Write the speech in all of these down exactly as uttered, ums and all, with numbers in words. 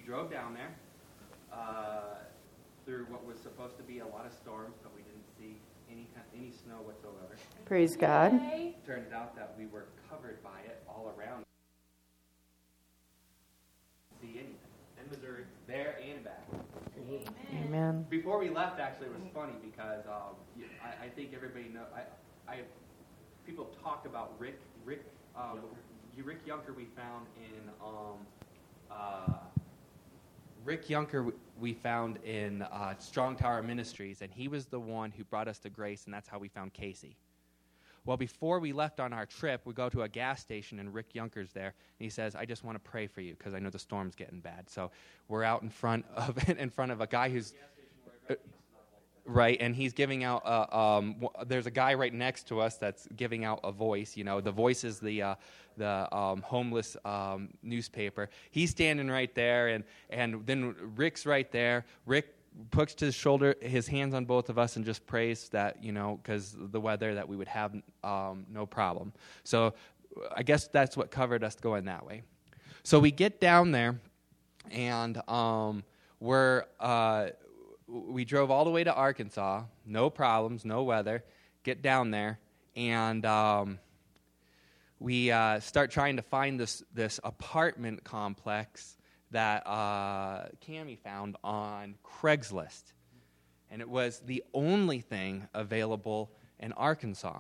drove down there uh, through what was supposed to be a lot of storms, but we didn't see any any snow whatsoever. Praise God. Turned out that we were covered by it all around. See anything in Missouri, there and back. Amen. Amen. Before we left, actually, it was funny because um, I, I think everybody know. I, I people talk about Rick Rick um, Rick Yunker. We found in um, uh, Rick Yunker. We found in uh, Strong Tower Ministries, and he was the one who brought us to grace, and that's how we found Casey. Well, before we left on our trip, we go to a gas station, and Rick Yunker's there, and he says, "I just want to pray for you because I know the storm's getting bad." So we're out in front of in front of a guy who's uh, right, and he's giving out. Uh, um, w- there's a guy right next to us that's giving out a voice. You know, the voice is the uh, the um, homeless um, newspaper. He's standing right there, and and then Rick's right there. Rick puts his shoulder, his hands on both of us, and just prays that, you know, because the weather, that we would have um, no problem. So I guess that's what covered us going that way. So we get down there, and um, we're uh, we drove all the way to Arkansas, no problems, no weather. Get down there, and um, we uh, start trying to find this this apartment complex that uh, Cammie found on Craigslist. And it was the only thing available in Arkansas.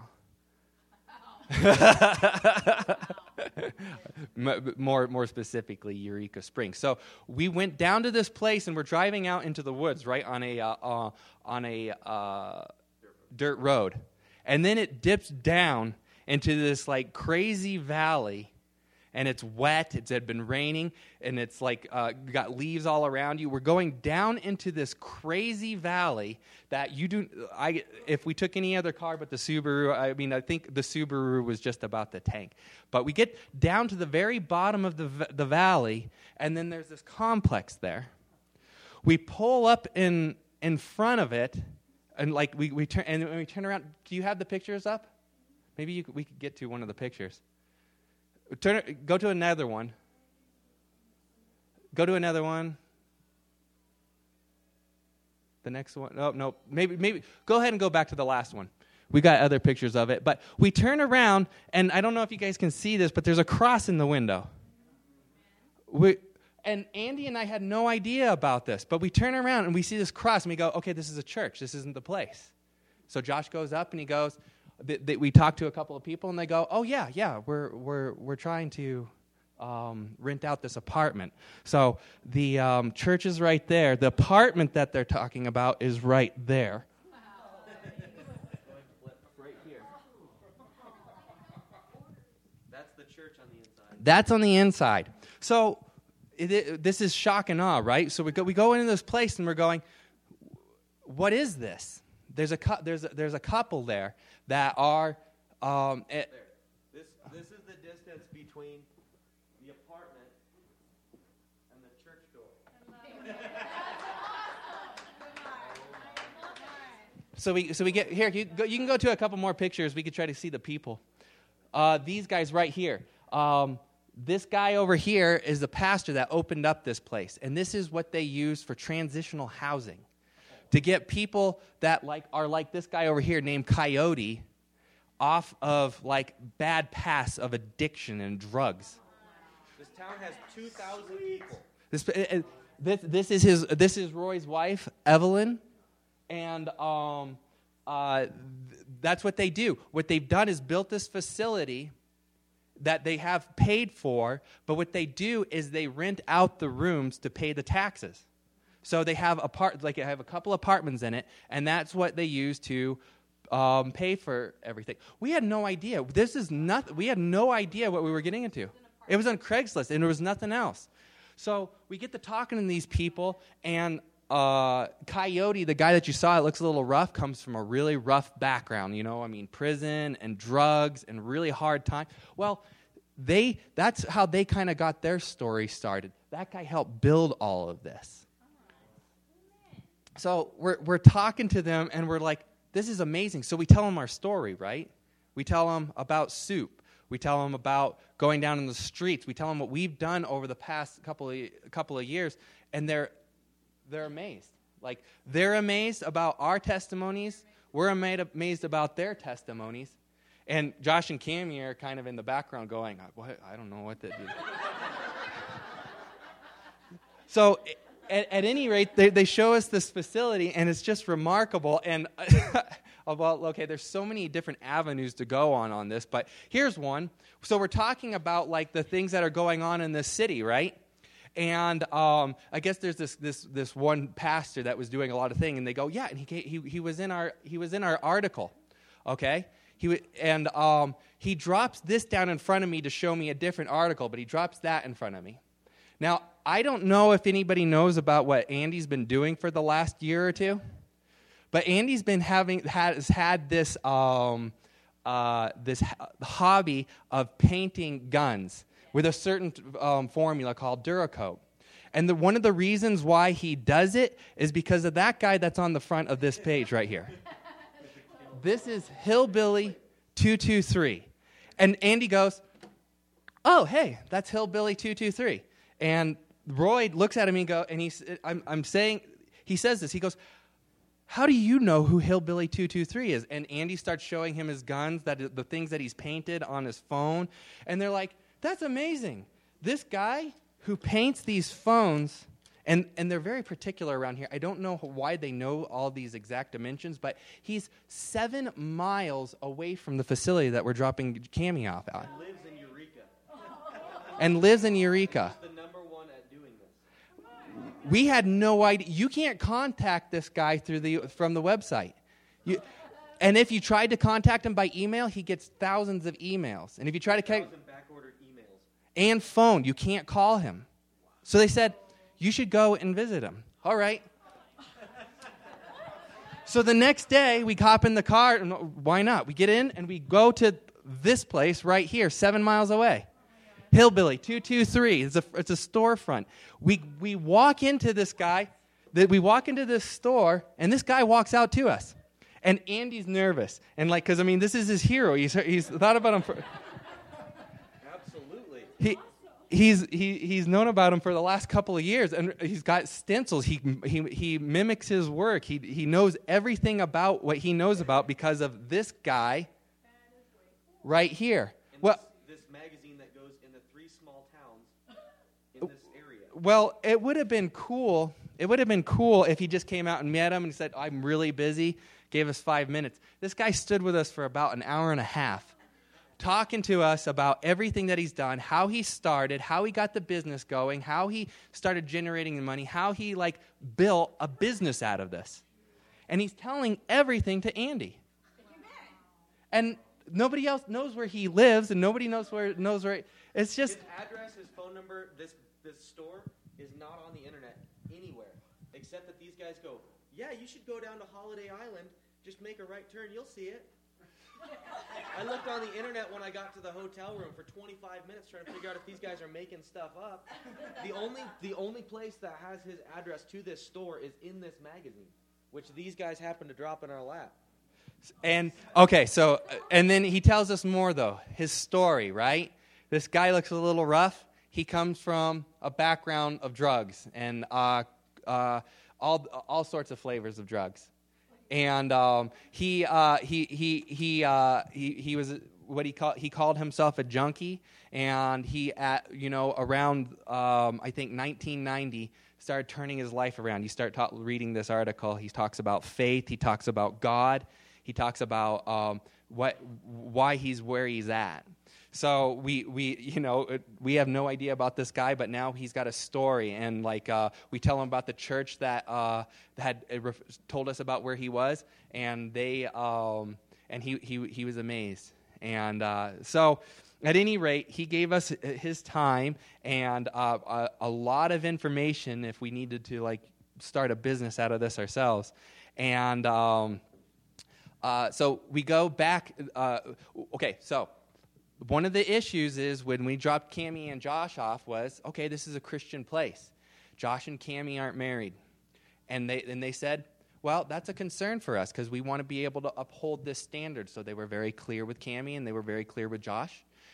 more more specifically, Eureka Springs. So we went down to this place, and we're driving out into the woods, right, on a, uh, uh, on a uh, dirt road. And then it dips down into this, like, crazy valley. And it's wet, it had been raining, and it's like uh, got leaves all around you. We're going down into this crazy valley that you do. I if we took any other car but the Subaru, I mean, I think the Subaru was just about the tank. But we get down to the very bottom of the the valley, and then there's this complex there. We pull up in in front of it, and like we we turn and when we turn around. Do you have the pictures up? Maybe you, we could get to one of the pictures. Turn it, go to another one. Go to another one. The next one. Oh, no. Maybe, maybe. Go ahead and go back to the last one. We got other pictures of it. But we turn around, and I don't know if you guys can see this, but there's a cross in the window. We, and Andy and I had no idea about this, but we turn around, and we see this cross, and we go, okay, this is a church. This isn't the place. So Josh goes up, and he goes... That we talked to a couple of people, and they go, "Oh yeah, yeah, we're we're we're trying to um, rent out this apartment." So the um, church is right there. The apartment that they're talking about is right there. Wow. Right here. That's the church on the inside. That's on the inside. So it, it, this is shock and awe, right? So we go we go into this place, and we're going, "What is this?" There's a cu- there's a, there's a couple there that are. Um, it, this this is the distance between the apartment and the church door. so we so we get here. You, go, you can go to a couple more pictures. We could try to see the people. Uh, these guys right here. Um, this guy over here is the pastor that opened up this place, and this is what they use for transitional housing. To get people that like are like this guy over here named Coyote off of like bad paths of addiction and drugs. This town has two thousand people. This, uh, this this is his this is Roy's wife, Evelyn, and um, uh, th- that's what they do. What they've done is built this facility that they have paid for, but what they do is they rent out the rooms to pay the taxes. So they have apart, like they have a couple apartments in it, and that's what they use to um, pay for everything. We had no idea. This is not. We had no idea what we were getting into. It was on Craigslist, and there was nothing else. So we get to talking to these people, and uh, Coyote, the guy that you saw, it looks a little rough, comes from a really rough background. You know, I mean, prison and drugs and really hard time. Well, they that's how they kind of got their story started. That guy helped build all of this. So we're we're talking to them, and we're like, this is amazing. So we tell them our story, right? We tell them about soup. We tell them about going down in the streets. We tell them what we've done over the past couple of, couple of years, and they're they're amazed. Like, they're amazed about our testimonies. We're ama- amazed about their testimonies. And Josh and Cammie are kind of in the background going, what? I don't know what that is. So at, at any rate, they, they show us this facility, and it's just remarkable. And well, okay, there's so many different avenues to go on on this, but here's one. So we're talking about, like, the things that are going on in this city, right? And um, I guess there's this this this one pastor that was doing a lot of things, and they go, yeah, and he he he was in our he was in our article, okay? He w- and um, he drops this down in front of me to show me a different article, but he drops that in front of me. Now, I don't know if anybody knows about what Andy's been doing for the last year or two, but Andy's been having has had this um, uh, this h- hobby of painting guns with a certain um, formula called Duracoat. And the, one of the reasons why he does it is because of that guy that's on the front of this page right here. This is Hillbilly two two three. And Andy goes, oh, hey, that's Hillbilly two two three. And Roy looks at him and, go, and he's, I'm, I'm saying, he says this, he goes, how do you know who Hillbilly two two three is? And Andy starts showing him his guns, that the things that he's painted on his phone. And they're like, that's amazing. This guy who paints these phones, and, and they're very particular around here. I don't know why they know all these exact dimensions, but he's seven miles away from the facility that we're dropping Cammie off at. And lives in Eureka. And lives in Eureka. He's the number one at doing this. We had no idea. You can't contact this guy through the from the website. You, and if you tried to contact him by email, he gets thousands of emails. And if you try to Thousand back-ordered emails. and phone, you can't call him. So they said, you should go and visit him. All right. So the next day, we hop in the car, and why not? We get in, and we go to this place right here, seven miles away. Hillbilly two two three. It's a, it's a storefront. We we walk into this guy, that we walk into this store, and this guy walks out to us. And Andy's nervous. And like, because, I mean, this is his hero. He's, he's thought about him for... Absolutely. He, he's he he's known about him for the last couple of years, and he's got stencils. He he he mimics his work. He he knows everything about what he knows about because of this guy right here. And Well, this, this magazine that goes into three small towns in this area. well, it would have been cool. It would have been cool if he just came out and met him and said, "I'm really busy." Gave us five minutes. This guy stood with us for about an hour and a half, talking to us about everything that he's done, how he started, how he got the business going, how he started generating the money, how he like built a business out of this. And he's telling everything to Andy. And nobody else knows where he lives, and nobody knows where knows where. It's just His address, his phone number, this this store is not on the internet anywhere, except that these guys go, yeah, you should go down to Holiday Island, just make a right turn, you'll see it. I looked on the internet when I got to the hotel room for twenty-five minutes trying to figure out if these guys are making stuff up. The only the only place that has his address to this store is in this magazine, which these guys happen to drop in our lap. And, okay, so, and then he tells us more, though. His story, right? This guy looks a little rough. He comes from a background of drugs and uh, uh, all all sorts of flavors of drugs. And um, he, uh, he he he uh, he he was what he called he called himself a junkie, and he at you know around um, I think nineteen ninety started turning his life around. You start ta- reading this article. He talks about faith. He talks about God. He talks about um, what why he's where he's at. So we, we you know we have no idea about this guy, but now he's got a story, and like uh, we tell him about the church that uh, had uh, ref- told us about where he was, and they um, and he, he he was amazed, and uh, so at any rate, he gave us his time and uh, a, a lot of information if we needed to like start a business out of this ourselves, and um, uh, so we go back. Uh, okay, so. One of the issues is when we dropped Cammie and Josh off was, okay, this is a Christian place. Josh and Cammie aren't married. And they and they said, well, that's a concern for us because we want to be able to uphold this standard. So they were very clear with Cammie and they were very clear with Josh.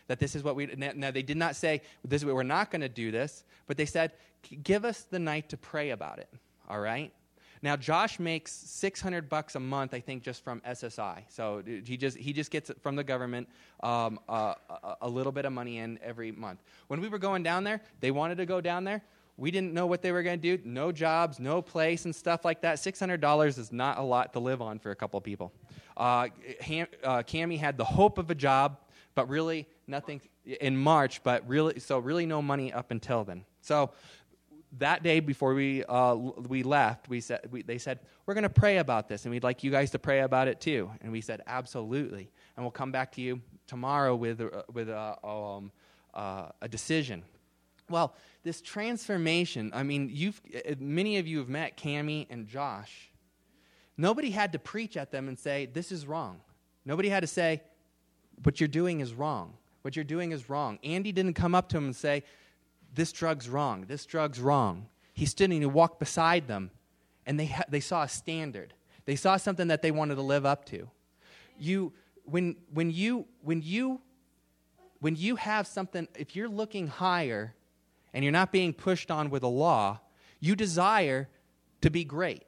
that this is what we, now they did not say, this we're not going to do this, but they said, give us the night to pray about it, all right? Now, Josh makes six hundred bucks a month, I think, just from S S I. So he just he just gets from the government um, uh, a, a little bit of money in every month. When we were going down there, they wanted to go down there. We didn't know what they were going to do. No jobs, no place, and stuff like that. six hundred dollars is not a lot to live on for a couple people. Uh, Ham, uh, Cammie had the hope of a job, but really nothing in March. But really, so really no money up until then. So that day before we uh, we left, we said we, they said, we're going to pray about this, and we'd like you guys to pray about it too. And we said, absolutely, and we'll come back to you tomorrow with uh, with uh, um, uh, a decision. Well, this transformation, I mean, you've many of you have met Cammie and Josh. Nobody had to preach at them and say, this is wrong. Nobody had to say, what you're doing is wrong. What you're doing is wrong. Andy didn't come up to him and say, this drug's wrong, this drug's wrong. He stood and he walked beside them, and they ha- they saw a standard. They saw something that they wanted to live up to. You, when when you when you when you have something, if you're looking higher, and you're not being pushed on with a law, you desire to be great.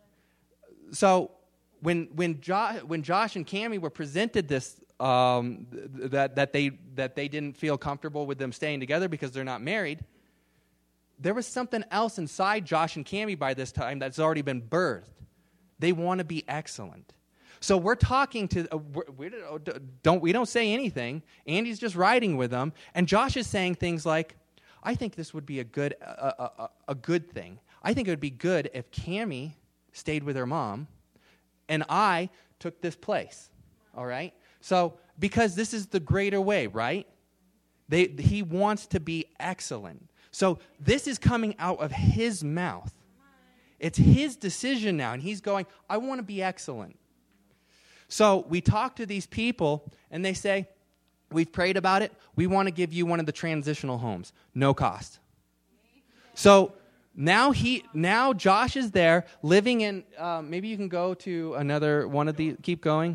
So when when jo- when Josh and Cammie were presented this. Um, th- that that they that they didn't feel comfortable with them staying together because they're not married. There was something else inside Josh and Cammie by this time that's already been birthed. They want to be excellent. So we're talking to uh, we don't we don't say anything. Andy's just riding with them, and Josh is saying things like, "I think this would be a good a, a, a good thing. I think it would be good if Cammie stayed with her mom, and I took this place." All right. So, because this is the greater way, right? They, he wants to be excellent. So, this is coming out of his mouth. It's his decision now, and he's going, I want to be excellent. So, we talk to these people, and they say, we've prayed about it. We want to give you one of the transitional homes. No cost. So, now he, now Josh is there, living in, uh, maybe you can go to another one of the, keep going.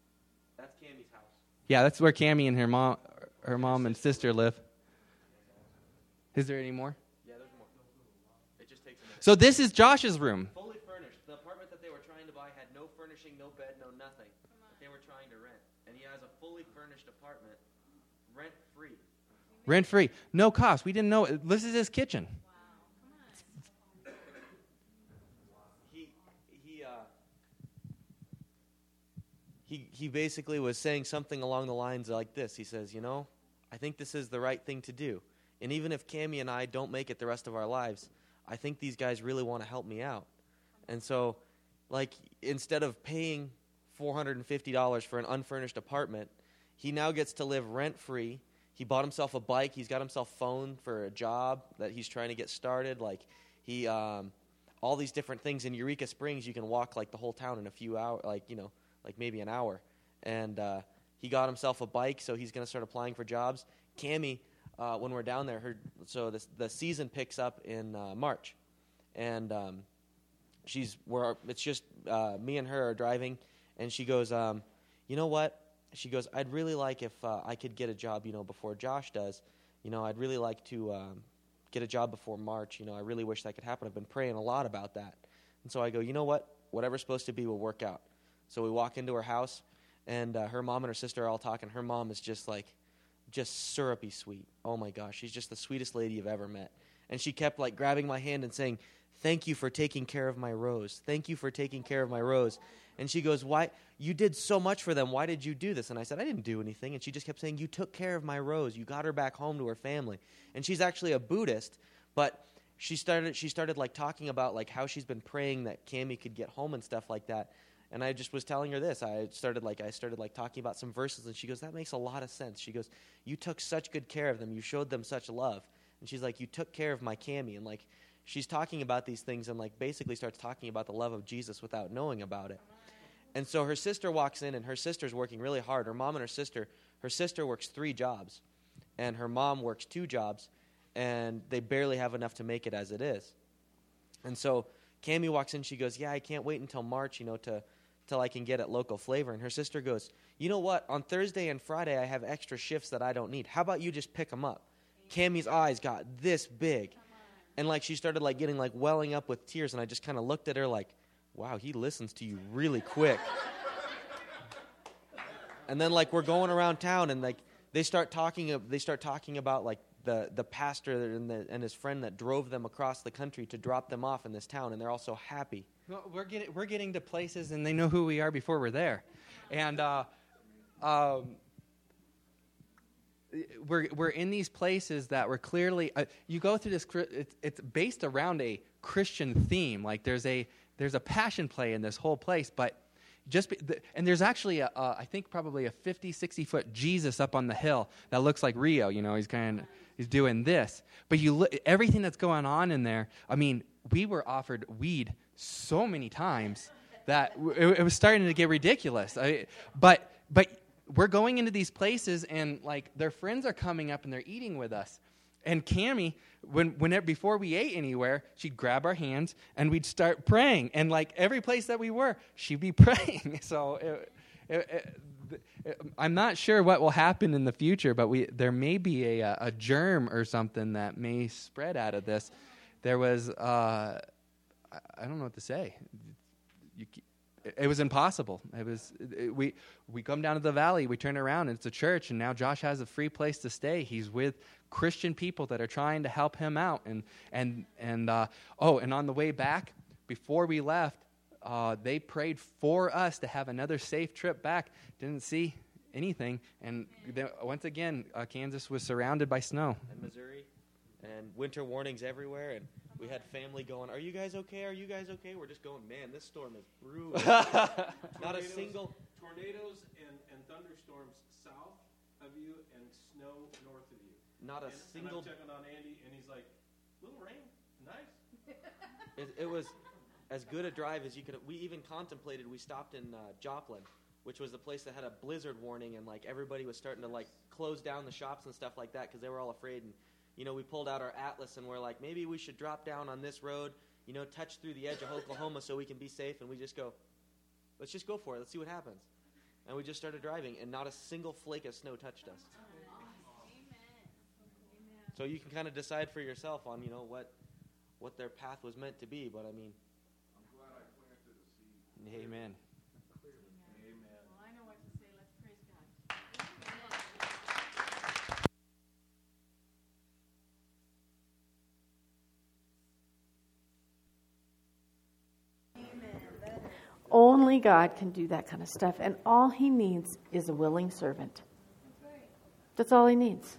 Yeah, that's where Cammie and her mom, her mom and sister live. Is there any more? Yeah, there's more. It just takes a minute. So this is Josh's room. Fully furnished. The apartment that they were trying to buy had no furnishing, no bed, no nothing. They were trying to rent. And he has a fully furnished apartment, rent-free. Rent-free. No cost. We didn't know. This is his kitchen. Wow. Come on. He, he, uh... He he basically was saying something along the lines like this. He says, you know, I think this is the right thing to do. And even if Cammie and I don't make it the rest of our lives, I think these guys really want to help me out. And so, like, instead of paying four hundred fifty dollars for an unfurnished apartment, he now gets to live rent-free. He bought himself a bike. He's got himself phone for a job that he's trying to get started. Like, he, um, all these different things. In Eureka Springs, you can walk, like, the whole town in a few hours, like, you know, like maybe an hour. And uh, he got himself a bike, so he's going to start applying for jobs. Cammie, uh, when we're down there, her, so this, the season picks up in uh, March. And um, she's we're, it's just uh, me and her are driving, and she goes, um, you know what? She goes, I'd really like if uh, I could get a job, you know, before Josh does. You know, I'd really like to um, get a job before March. You know, I really wish that could happen. I've been praying a lot about that. And so I go, you know what? Whatever's supposed to be will work out. So we walk into her house, and uh, her mom and her sister are all talking. Her mom is just like, just syrupy sweet. Oh, my gosh. She's just the sweetest lady you've ever met. And she kept, like, grabbing my hand and saying, thank you for taking care of my Rose. Thank you for taking care of my Rose. And she goes, why? You did so much for them. Why did you do this? And I said, I didn't do anything. And she just kept saying, you took care of my Rose. You got her back home to her family. And she's actually a Buddhist, but she started, she started like, talking about, like, how she's been praying that Cammie could get home and stuff like that. And I just was telling her this. I started like I started like talking about some verses, and she goes, that makes a lot of sense. She goes, you took such good care of them. You showed them such love. And she's like, you took care of my Cammie. And like she's talking about these things and like basically starts talking about the love of Jesus without knowing about it. And so her sister walks in, and her sister's working really hard. Her mom and her sister, her sister works three jobs, and her mom works two jobs, and they barely have enough to make it as it is. And so Cammie walks in, she goes, yeah, I can't wait until March, you know, to till I can get at Local Flavor. And her sister goes, you know what? On Thursday and Friday, I have extra shifts that I don't need. How about you just pick them up? Cammie's eyes got this big. And, like, she started, like, getting, like, welling up with tears. And I just kind of looked at her like, wow, he listens to you really quick. And then, like, we're going around town, and, like, they start talking, they start talking about, like, the, the pastor and, the, and his friend that drove them across the country to drop them off in this town, and they're all so happy. Well, we're getting we're getting to places, and they know who we are before we're there, and uh, um, we're we're in these places that were clearly. Uh, you go through this. It's, it's based around a Christian theme. Like there's a there's a passion play in this whole place, but just be, the, and there's actually a, a I think probably a fifty, sixty foot Jesus up on the hill that looks like Rio. You know, he's kind of he's doing this, but you look everything that's going on in there. I mean, we were offered weed so many times that it, it was starting to get ridiculous. I, but but we're going into these places, and like their friends are coming up and they're eating with us. And Cammie, when whenever before we ate anywhere, she'd grab our hands and we'd start praying. And like every place that we were, she'd be praying. So it, it, it, I'm not sure what will happen in the future, but we there may be a, a germ or something that may spread out of this. There was. Uh, I don't know what to say. You, it was impossible. It was it, we we come down to the valley, we turn around, and it's a church, and now Josh has a free place to stay. He's with Christian people that are trying to help him out, and and and uh, oh, and on the way back, before we left, uh, they prayed for us to have another safe trip back. Didn't see anything, and they, once again, uh, Kansas was surrounded by snow. And Missouri, and winter warnings everywhere, and we had family going, are you guys okay? Are you guys okay? We're just going, man, this storm is brutal. Not a single... Tornadoes and, and thunderstorms south of you and snow north of you. Not a and, single... And I'm checking on Andy, and he's like, little rain, nice. it, it was as good a drive as you could... We even contemplated, we stopped in uh, Joplin, which was the place that had a blizzard warning, and like everybody was starting to like close down the shops and stuff like that because they were all afraid. And you know, we pulled out our atlas and we're like, maybe we should drop down on this road, you know, touch through the edge of Oklahoma so we can be safe. And we just go, let's just go for it. Let's see what happens. And we just started driving, and not a single flake of snow touched us. So you can kind of decide for yourself on, you know, what what their path was meant to be. But I mean, I'm glad I planted a seed. amen. Only God can do that kind of stuff. And all he needs is a willing servant. That's all he needs.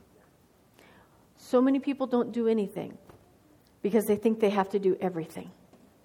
So many people don't do anything because they think they have to do everything.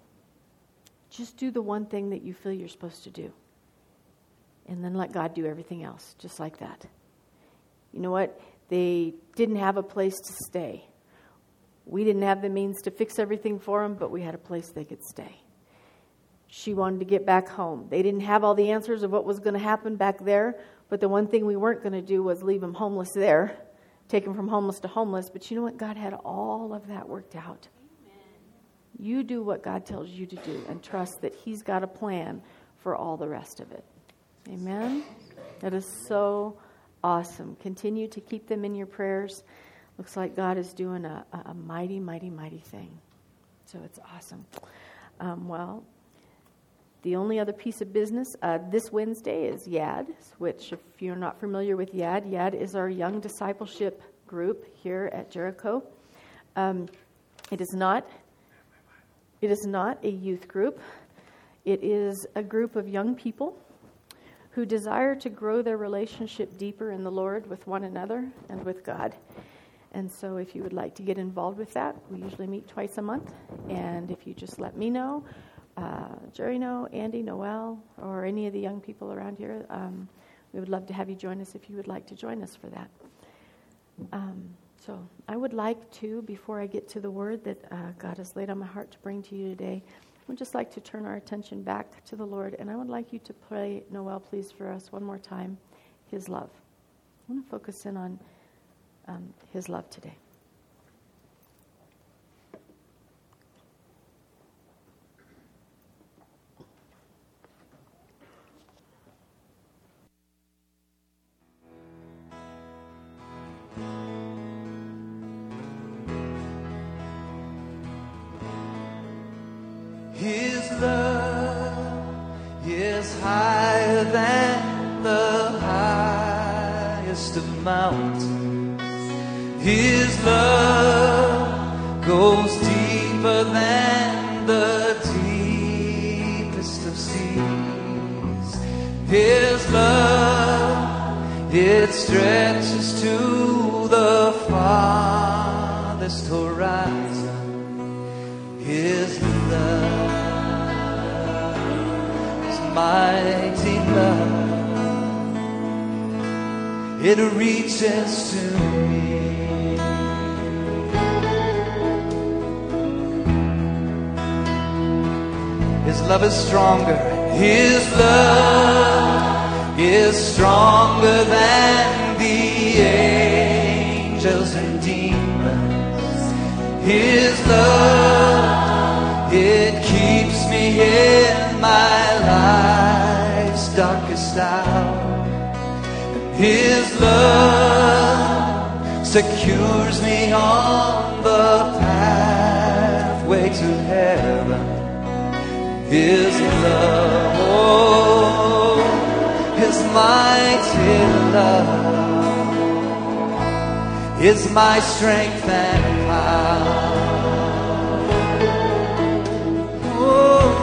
Just do the one thing that you feel you're supposed to do. And then let God do everything else, just like that. You know what? They didn't have a place to stay. We didn't have the means to fix everything for them, but we had a place they could stay. She wanted to get back home. They didn't have all the answers of what was going to happen back there, but the one thing we weren't going to do was leave them homeless there, take them from homeless to homeless. But you know what? God had all of that worked out. Amen. You do what God tells you to do and trust that he's got a plan for all the rest of it. Amen? That is so awesome. Continue to keep them in your prayers. Looks like God is doing a, a mighty, mighty, mighty thing. So it's awesome. Um, well... The only other piece of business uh, this Wednesday is YAD, which if you're not familiar with YAD, YAD is our young discipleship group here at Jericho. Um, it is not, it is not a youth group. It is a group of young people who desire to grow their relationship deeper in the Lord with one another and with God. And so if you would like to get involved with that, we usually meet twice a month. And if you just let me know, Uh, Jerry know, Andy, Noel, or any of the young people around here, um, we would love to have you join us if you would like to join us for that. Um, so I would like to, before I get to the word that uh, God has laid on my heart to bring to you today, I would just like to turn our attention back to the Lord, and I would like you to play, Noel, please, for us one more time, His Love. I want to focus in on um, His love today. higher than the highest of mountains. His love goes deeper than the deepest of seas. His love, it stretches to the farthest horizon. His love is mighty love. It reaches to me. His love is stronger. His love is stronger than the angels and demons. His love, it keeps me in my life's darkest hour. His love secures me on the pathway to heaven. His love, oh, His mighty love is my strength and power. Oh,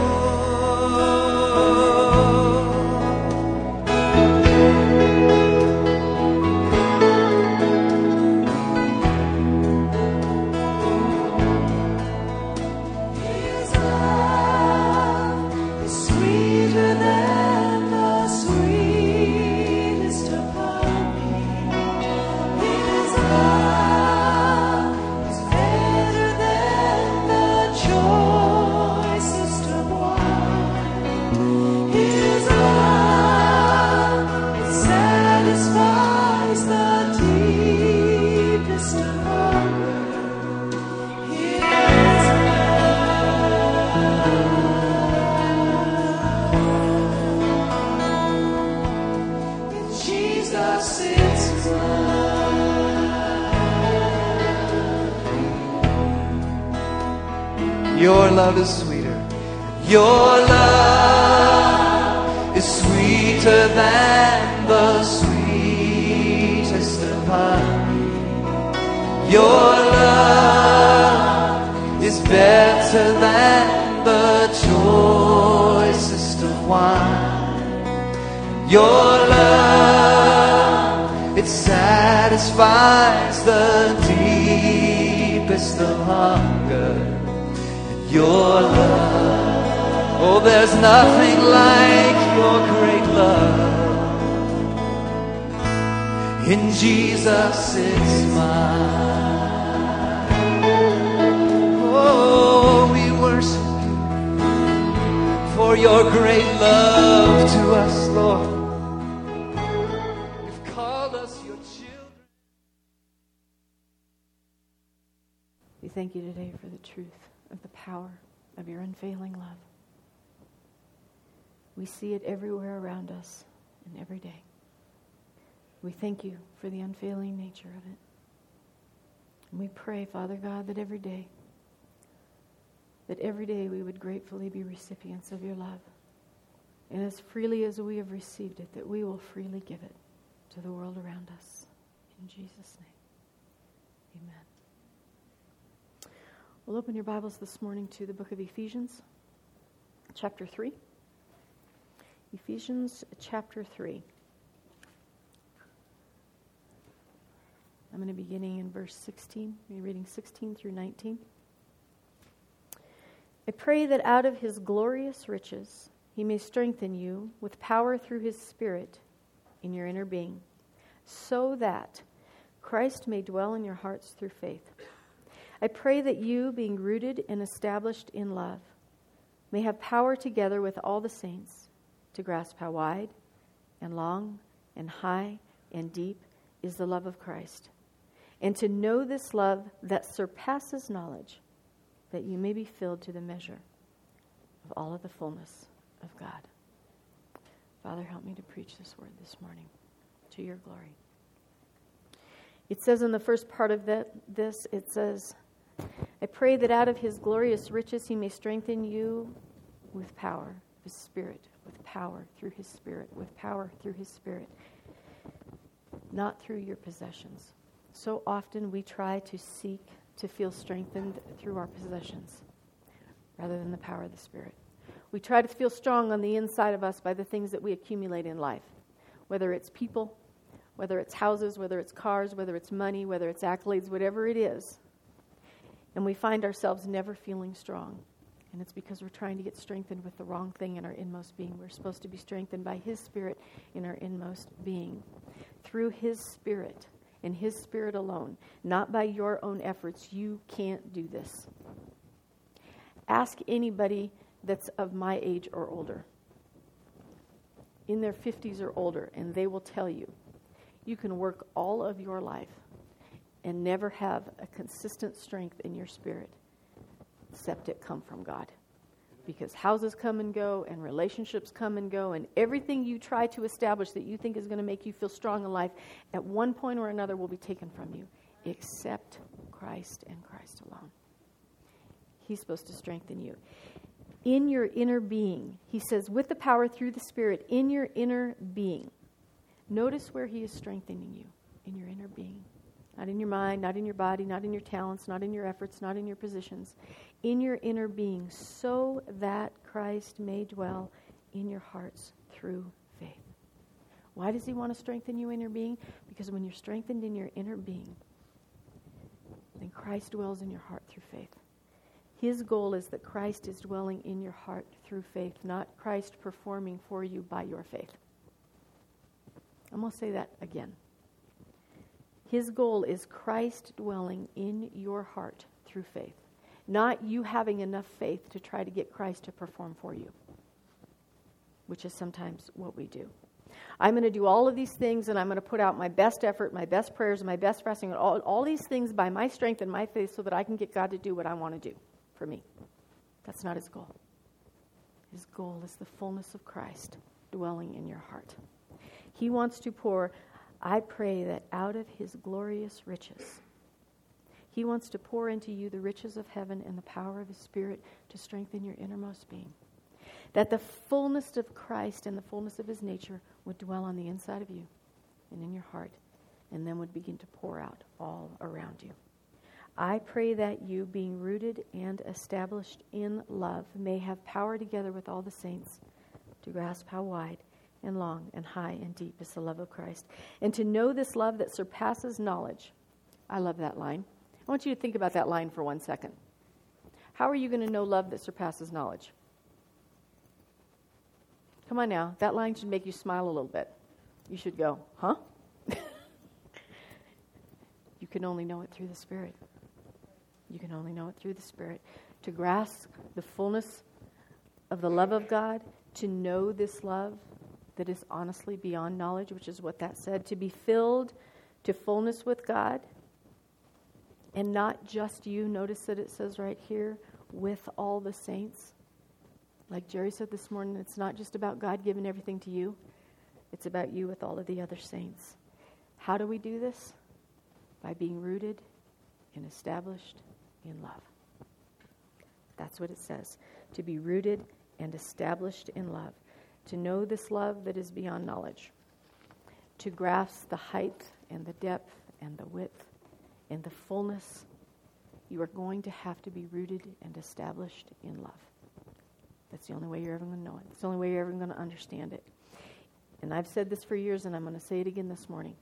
your love is sweeter. Your love is sweeter than the sweetest of honey. Your love is better than the choicest of wine. Your love, it satisfies the deepest of hunger. Your love, oh, there's nothing like your great love. In Jesus it's mine. Oh, we worship you for your great love to us, Lord. You've called us your children. We thank you today for the truth of the power of your unfailing love. We see it everywhere around us and every day. We thank you for the unfailing nature of it. And we pray, Father God, that every day, that every day we would gratefully be recipients of your love. And as freely as we have received it, that we will freely give it to the world around us. In Jesus' name, amen. We'll open your Bibles this morning to the book of Ephesians, chapter three. Ephesians chapter three. I'm going to be beginning in verse sixteen. We're reading sixteen through nineteen. I pray that out of his glorious riches he may strengthen you with power through his Spirit in your inner being, so that Christ may dwell in your hearts through faith. I pray that you, being rooted and established in love, may have power together with all the saints to grasp how wide and long and high and deep is the love of Christ, and to know this love that surpasses knowledge, that you may be filled to the measure of all of the fullness of God. Father, help me to preach this word this morning to your glory. It says in the first part of that, this, it says, I pray that out of his glorious riches he may strengthen you with power, his Spirit, with power through His Spirit, with power through His Spirit, not through your possessions. So often we try to seek to feel strengthened through our possessions rather than the power of the Spirit. We try to feel strong on the inside of us by the things that we accumulate in life, whether it's people, whether it's houses, whether it's cars, whether it's money, whether it's accolades, whatever it is. And we find ourselves never feeling strong. And it's because we're trying to get strengthened with the wrong thing in our inmost being. We're supposed to be strengthened by His Spirit in our inmost being. Through His Spirit, and His Spirit alone, not by your own efforts, you can't do this. Ask anybody that's of my age or older, in their fifties or older, and they will tell you, you can work all of your life and never have a consistent strength in your spirit, except it come from God. Because houses come and go, and relationships come and go, and everything you try to establish that you think is going to make you feel strong in life, at one point or another will be taken from you, except Christ and Christ alone. He's supposed to strengthen you. In your inner being, he says, with the power through the Spirit, in your inner being. Notice where he is strengthening you, in your inner being. Not in your mind, not in your body, not in your talents, not in your efforts, not in your positions. In your inner being, so that Christ may dwell in your hearts through faith. Why does he want to strengthen you in your being? Because when you're strengthened in your inner being, then Christ dwells in your heart through faith. His goal is that Christ is dwelling in your heart through faith, not Christ performing for you by your faith. I'm going to say that again. His goal is Christ dwelling in your heart through faith, not you having enough faith to try to get Christ to perform for you, which is sometimes what we do. I'm going to do all of these things, and I'm going to put out my best effort, my best prayers, my best fasting, all, all these things by my strength and my faith so that I can get God to do what I want to do for me. That's not his goal. His goal is the fullness of Christ dwelling in your heart. He wants to pour, I pray that out of his glorious riches, he wants to pour into you the riches of heaven and the power of his Spirit to strengthen your innermost being. That the fullness of Christ and the fullness of his nature would dwell on the inside of you and in your heart, and then would begin to pour out all around you. I pray that you, being rooted and established in love, may have power together with all the saints to grasp how wide and long and high and deep is the love of Christ, and to know this love that surpasses knowledge. I love that line. I want you to think about that line for one second. How are you going to know love that surpasses knowledge? Come on now. That line should make you smile a little bit. You should go, huh? You can only know it through the Spirit. You can only know it through the Spirit. To grasp the fullness of the love of God, to know this love that is honestly beyond knowledge, which is what that said, to be filled to fullness with God, and not just you. Notice that it says right here, with all the saints. Like Jerry said this morning, it's not just about God giving everything to you. It's about you with all of the other saints. How do we do this? By being rooted and established in love. That's what it says. To be rooted and established in love. To know this love that is beyond knowledge. To grasp the height and the depth and the width and the fullness. You are going to have to be rooted and established in love. That's the only way you're ever going to know it. It's the only way you're ever going to understand it. And I've said this for years, and I'm going to say it again this morning.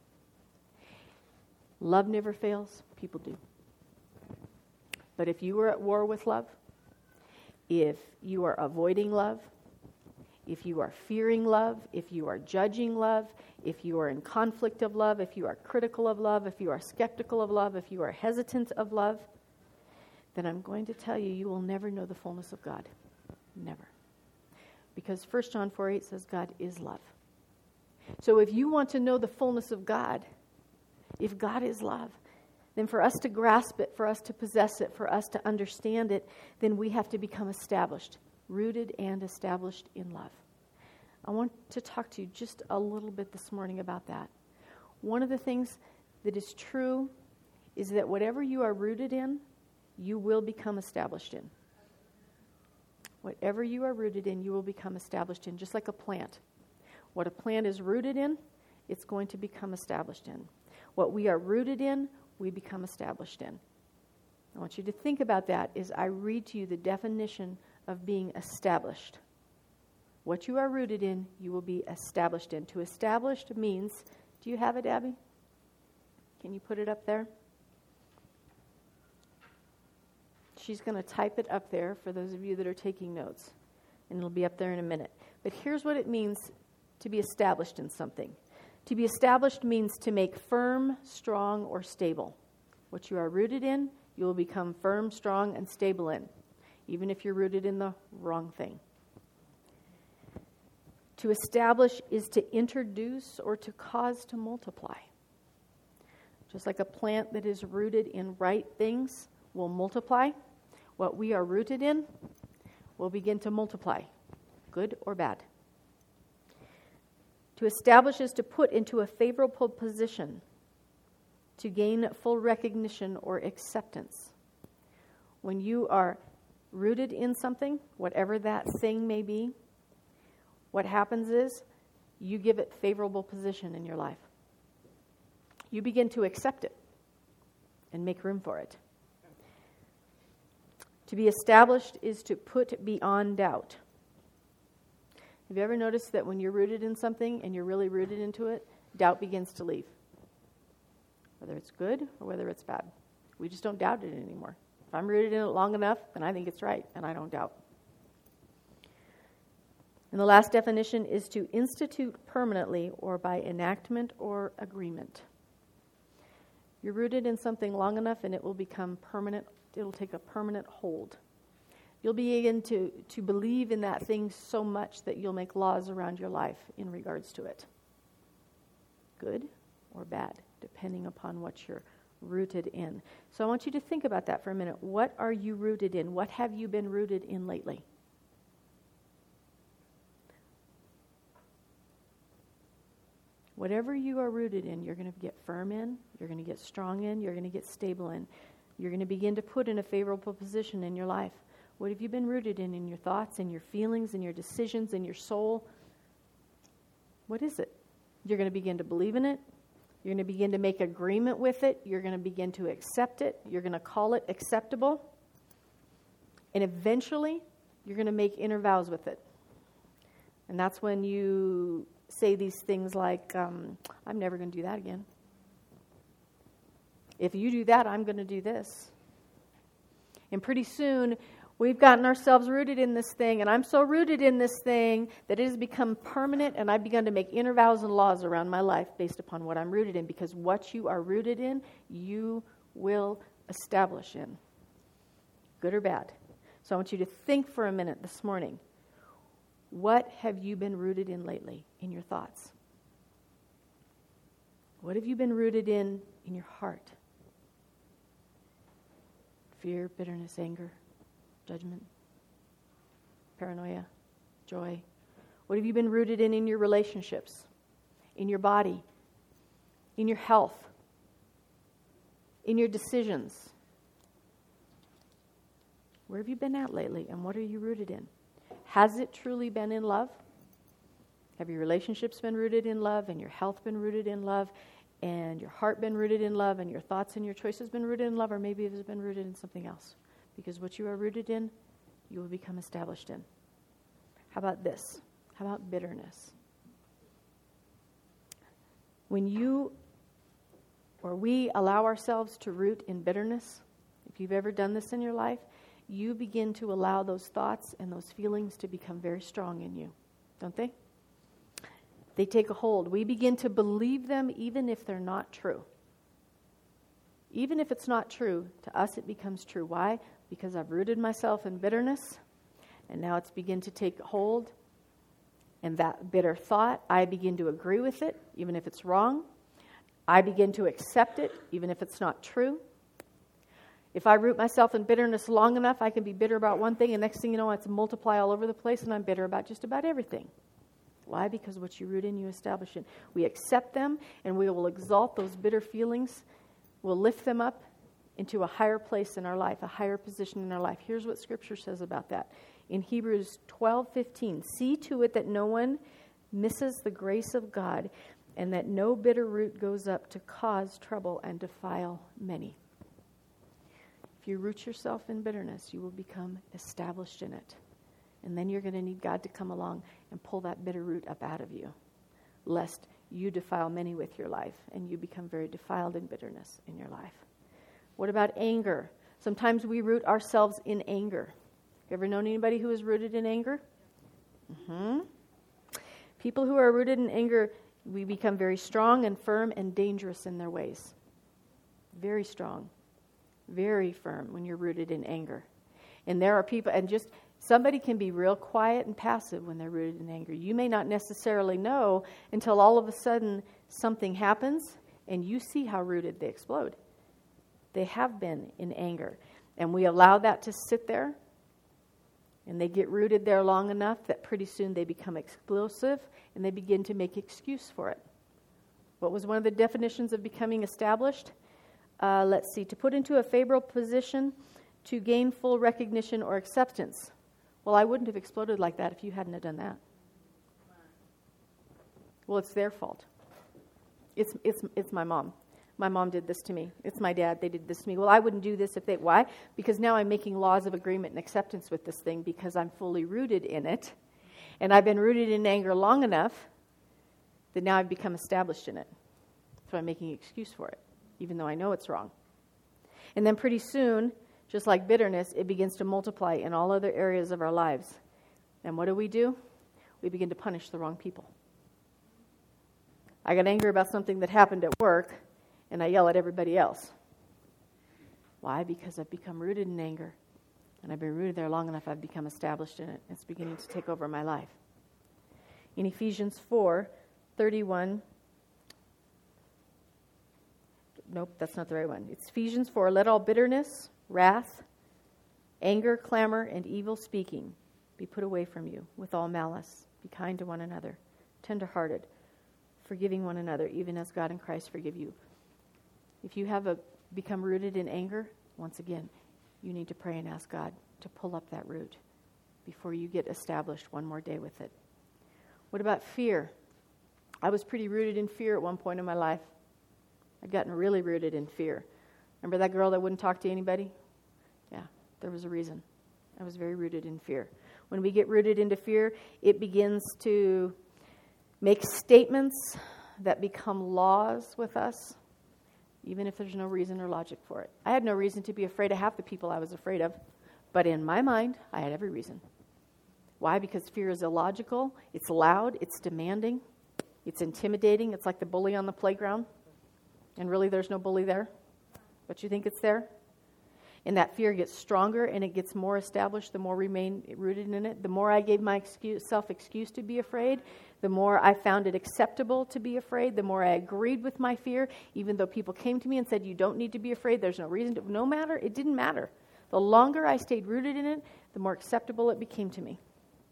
Love never fails. People do. But if you are at war with love, if you are avoiding love, if you are fearing love, if you are judging love, if you are in conflict of love, if you are critical of love, if you are skeptical of love, if you are hesitant of love, then I'm going to tell you, you will never know the fullness of God. Never. Because First John four eight says God is love. So if you want to know the fullness of God, if God is love, then for us to grasp it, for us to possess it, for us to understand it, then we have to become established, rooted and established in love. I want to talk to you just a little bit this morning about that. One of the things that is true is that whatever you are rooted in, you will become established in. Whatever you are rooted in, you will become established in, just like a plant. What a plant is rooted in, it's going to become established in. What we are rooted in, we become established in. I want you to think about that as I read to you the definition of being established. What you are rooted in, you will be established in. To establish means, do you have it, Abby? Can you put it up there? She's going to type it up there for those of you that are taking notes. And it'll be up there in a minute. But here's what it means to be established in something. To be established means to make firm, strong, or stable. What you are rooted in, you will become firm, strong, and stable in, even if you're rooted in the wrong thing. To establish is to introduce or to cause to multiply. Just like a plant that is rooted in right things will multiply, what we are rooted in will begin to multiply, good or bad. To establish is to put into a favorable position, to gain full recognition or acceptance. When you are rooted in something, whatever that thing may be, what happens is you give it favorable position in your life. You begin to accept it and make room for it. To be established is to put beyond doubt. Have you ever noticed that when you're rooted in something and you're really rooted into it, doubt begins to leave? Whether it's good or whether it's bad. We just don't doubt it anymore. If I'm rooted in it long enough, then I think it's right, and I don't doubt. And the last definition is to institute permanently or by enactment or agreement. You're rooted in something long enough and it will become permanent. It'll take a permanent hold. You'll begin to, to believe in that thing so much that you'll make laws around your life in regards to it. Good or bad, depending upon what you're rooted in. So I want you to think about that for a minute. What are you rooted in? What have you been rooted in lately? Whatever you are rooted in, you're going to get firm in, you're going to get strong in, you're going to get stable in. You're going to begin to put in a favorable position in your life. What have you been rooted in, in your thoughts, in your feelings, in your decisions, in your soul? What is it? You're going to begin to believe in it. You're going to begin to make agreement with it. You're going to begin to accept it. You're going to call it acceptable. And eventually, you're going to make inner vows with it. And that's when you say these things like, um, I'm never going to do that again. If you do that, I'm going to do this. And pretty soon, we've gotten ourselves rooted in this thing, and I'm so rooted in this thing that it has become permanent, and I've begun to make inner vows and laws around my life based upon what I'm rooted in, because what you are rooted in, you will establish in, good or bad. So I want you to think for a minute this morning. What have you been rooted in lately in your thoughts? What have you been rooted in in your heart? Fear, bitterness, anger, judgment, paranoia, joy. What have you been rooted in in your relationships, in your body, in your health, in your decisions? Where have you been at lately, and what are you rooted in? Has it truly been in love? Have your relationships been rooted in love, and your health been rooted in love, and your heart been rooted in love, and your thoughts and your choices been rooted in love, or maybe it's been rooted in something else? Because what you are rooted in, you will become established in. How about this? How about bitterness? When you or we allow ourselves to root in bitterness, if you've ever done this in your life, you begin to allow those thoughts and those feelings to become very strong in you, don't they? They take a hold. We begin to believe them even if they're not true. Even if it's not true, to us it becomes true. Why? Because I've rooted myself in bitterness, and now it's begin to take hold. And that bitter thought, I begin to agree with it, even if it's wrong. I begin to accept it, even if it's not true. If I root myself in bitterness long enough, I can be bitter about one thing, and next thing you know, it's multiply all over the place, and I'm bitter about just about everything. Why? Because what you root in, you establish in. We accept them, and we will exalt those bitter feelings. We'll lift them up, into a higher place in our life, a higher position in our life. Here's what Scripture says about that. In Hebrews twelve fifteen, see to it that no one misses the grace of God and that no bitter root goes up to cause trouble and defile many. If you root yourself in bitterness, you will become established in it. And then you're going to need God to come along and pull that bitter root up out of you, lest you defile many with your life and you become very defiled in bitterness in your life. What about anger? Sometimes we root ourselves in anger. You ever known anybody who is rooted in anger? Mm-hmm. People who are rooted in anger, we become very strong and firm and dangerous in their ways. Very strong, very firm when you're rooted in anger. And there are people, and just somebody can be real quiet and passive when they're rooted in anger. You may not necessarily know until all of a sudden something happens and you see how rooted they explode. They have been in anger. And we allow that to sit there, and they get rooted there long enough that pretty soon they become explosive and they begin to make excuse for it. What was one of the definitions of becoming established? Uh, let's see, to put into a favorable position to gain full recognition or acceptance. Well, I wouldn't have exploded like that if you hadn't have done that. Well, it's their fault. It's it's it's my mom. My mom did this to me. It's my dad. They did this to me. Well, I wouldn't do this if they... Why? Because now I'm making laws of agreement and acceptance with this thing because I'm fully rooted in it. And I've been rooted in anger long enough that now I've become established in it. So I'm making an excuse for it, even though I know it's wrong. And then pretty soon, just like bitterness, it begins to multiply in all other areas of our lives. And what do we do? We begin to punish the wrong people. I got angry about something that happened at work, and I yell at everybody else. Why? Because I've become rooted in anger. And I've been rooted there long enough, I've become established in it. It's beginning to take over my life. In Ephesians four thirty-one, nope, that's not the right one. It's Ephesians four, let all bitterness, wrath, anger, clamor, and evil speaking be put away from you with all malice. Be kind to one another, tenderhearted, forgiving one another, even as God in Christ forgive you. If you have a, become rooted in anger, once again, you need to pray and ask God to pull up that root before you get established one more day with it. What about fear? I was pretty rooted in fear at one point in my life. I'd gotten really rooted in fear. Remember that girl that wouldn't talk to anybody? Yeah, there was a reason. I was very rooted in fear. When we get rooted into fear, it begins to make statements that become laws with us, even if there's no reason or logic for it. I had no reason to be afraid of half the people I was afraid of, but in my mind, I had every reason. Why? Because fear is illogical, it's loud, it's demanding, it's intimidating. It's like the bully on the playground, and really there's no bully there, but you think it's there. And that fear gets stronger and it gets more established the more we remain rooted in it. The more I gave my excuse, self-excuse to be afraid, the more I found it acceptable to be afraid, the more I agreed with my fear, even though people came to me and said, you don't need to be afraid, there's no reason to. No matter, it didn't matter. The longer I stayed rooted in it, the more acceptable it became to me.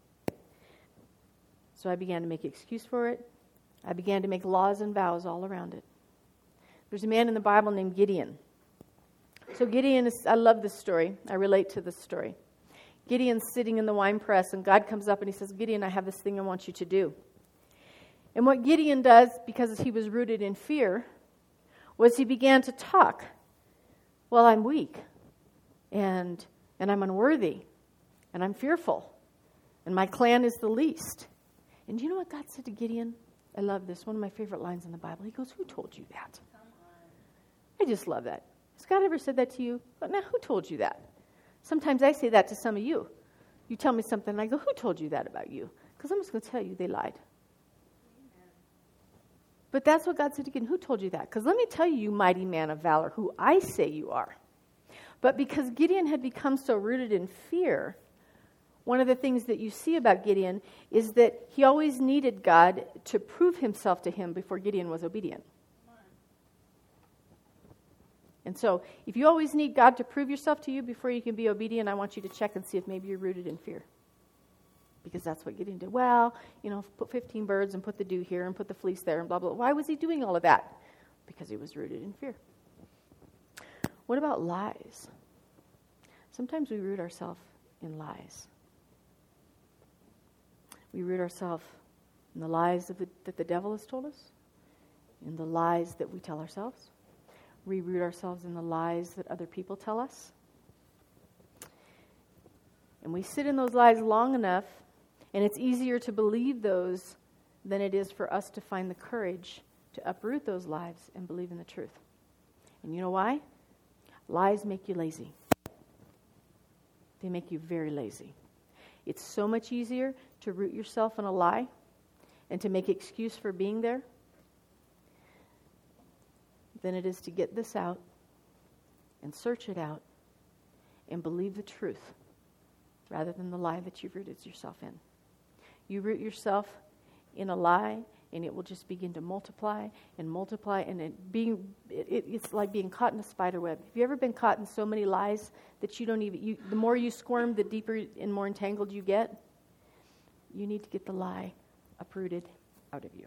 So I began to make an excuse for it. I began to make laws and vows all around it. There's a man in the Bible named Gideon. So Gideon is, I love this story. I relate to this story. Gideon's sitting in the wine press, and God comes up and he says, Gideon, I have this thing I want you to do. And what Gideon does, because he was rooted in fear, was he began to talk. Well, I'm weak, and and I'm unworthy, and I'm fearful, and my clan is the least. And you know what God said to Gideon? I love this. One of my favorite lines in the Bible. He goes, who told you that? I just love that. Has God ever said that to you? But now, who told you that? Sometimes I say that to some of you. You tell me something, and I go, who told you that about you? Because I'm just going to tell you they lied. But that's what God said again. Who told you that? Because let me tell you, you mighty man of valor, who I say you are. But because Gideon had become so rooted in fear, one of the things that you see about Gideon is that he always needed God to prove himself to him before Gideon was obedient. And so, if you always need God to prove yourself to you before you can be obedient, I want you to check and see if maybe you're rooted in fear. Because that's what Gideon did. Well, you know, put fifteen birds and put the dew here and put the fleece there and blah, blah. Why was he doing all of that? Because he was rooted in fear. What about lies? Sometimes we root ourselves in lies. We root ourselves in the lies of the, that the devil has told us, in the lies that we tell ourselves. We root ourselves in the lies that other people tell us. And we sit in those lies long enough, and it's easier to believe those than it is for us to find the courage to uproot those lies and believe in the truth. And you know why? Lies make you lazy. They make you very lazy. It's so much easier to root yourself in a lie and to make excuse for being there than it is to get this out and search it out and believe the truth rather than the lie that you've rooted yourself in. You root yourself in a lie, and it will just begin to multiply and multiply, and it being it, it, it's like being caught in a spider web. Have you ever been caught in so many lies that you don't even, you, the more you squirm, the deeper and more entangled you get? You need to get the lie uprooted out of you.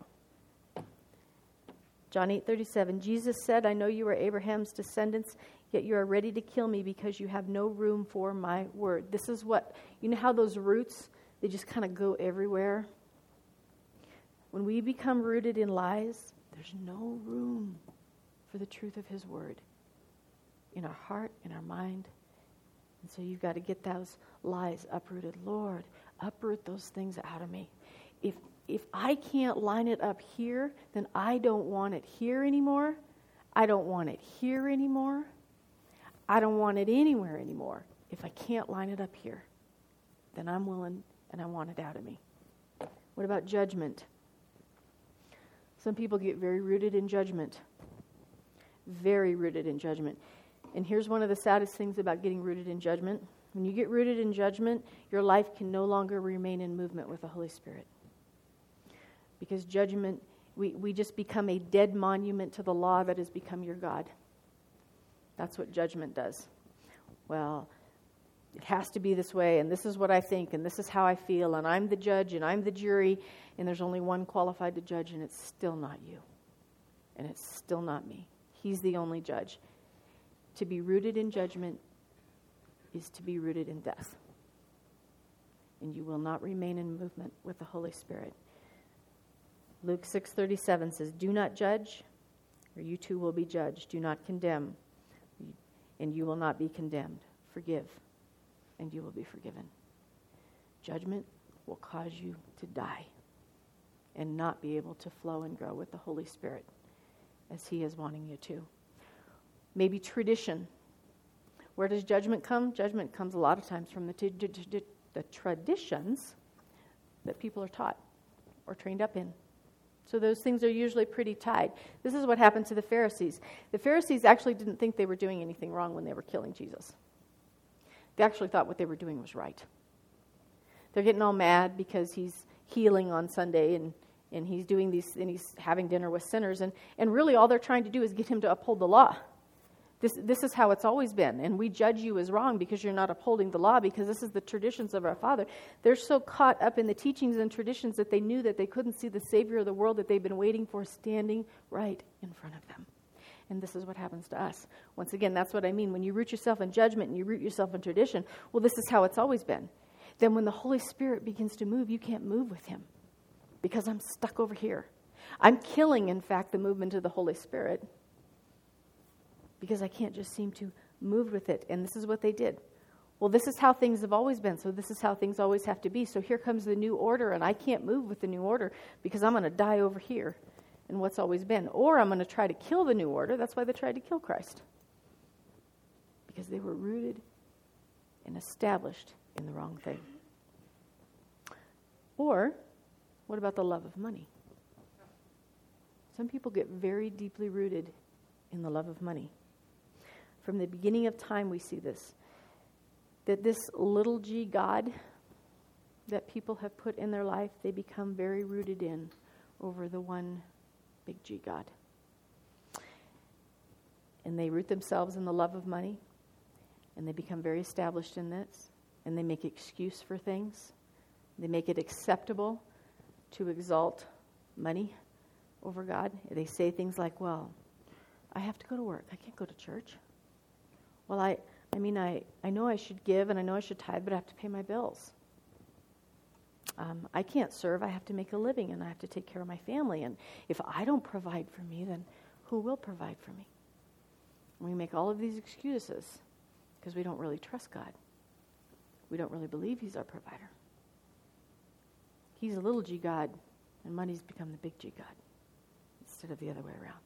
John eight thirty-seven, Jesus said, I know you are Abraham's descendants, yet you are ready to kill me because you have no room for my word. This is what, you know how those roots, they just kind of go everywhere? When we become rooted in lies, there's no room for the truth of his word in our heart, in our mind. And so you've got to get those lies uprooted. Lord, uproot those things out of me. If if I can't line it up here, then I don't want it here anymore. I don't want it here anymore. I don't want it anywhere anymore. If I can't line it up here, then I'm willing and I want it out of me. What about judgment? Some people get very rooted in judgment. Very rooted in judgment. And here's one of the saddest things about getting rooted in judgment. When you get rooted in judgment, your life can no longer remain in movement with the Holy Spirit. Because judgment, we, we just become a dead monument to the law that has become your God. That's what judgment does. Well, it has to be this way, and this is what I think, and this is how I feel, and I'm the judge, and I'm the jury, and there's only one qualified to judge, and it's still not you. And it's still not me. He's the only judge. To be rooted in judgment is to be rooted in death. And you will not remain in movement with the Holy Spirit. Luke six thirty-seven says, do not judge, or you too will be judged. Do not condemn, and you will not be condemned. Forgive, and you will be forgiven. Judgment will cause you to die and not be able to flow and grow with the Holy Spirit as he is wanting you to. Maybe tradition. Where does judgment come? Judgment comes a lot of times from the, t- t- t- the traditions that people are taught or trained up in. So those things are usually pretty tied. This is what happened to the Pharisees. The Pharisees actually didn't think they were doing anything wrong when they were killing Jesus. They actually thought what they were doing was right. They're getting all mad because he's healing on Sunday and, and he's doing these and he's having dinner with sinners, and, and really all they're trying to do is get him to uphold the law. This this is how it's always been, and we judge you as wrong because you're not upholding the law, because this is the traditions of our Father. They're so caught up in the teachings and traditions that they knew that they couldn't see the Savior of the world that they've been waiting for standing right in front of them. And this is what happens to us. Once again, that's what I mean. When you root yourself in judgment and you root yourself in tradition, well, this is how it's always been. Then when the Holy Spirit begins to move, you can't move with him because I'm stuck over here. I'm killing, in fact, the movement of the Holy Spirit because I can't just seem to move with it. And this is what they did. Well, this is how things have always been, so this is how things always have to be. So here comes the new order, and I can't move with the new order because I'm going to die over here in what's always been. Or I'm going to try to kill the new order. That's why they tried to kill Christ. Because they were rooted and established in the wrong thing. Or, what about the love of money? Some people get very deeply rooted in the love of money. From the beginning of time, we see this. That this little g God that people have put in their life, they become very rooted in over the one big G God. And they root themselves in the love of money, and they become very established in this, and they make excuse for things. They make it acceptable to exalt money over God. They say things like, well, I have to go to work. I can't go to church. Well, I, I mean, I, I know I should give and I know I should tithe, but I have to pay my bills. Um, I can't serve. I have to make a living and I have to take care of my family. And if I don't provide for me, then who will provide for me? And we make all of these excuses because we don't really trust God. We don't really believe He's our provider. He's a little g God, and money's become the big G God instead of the other way around.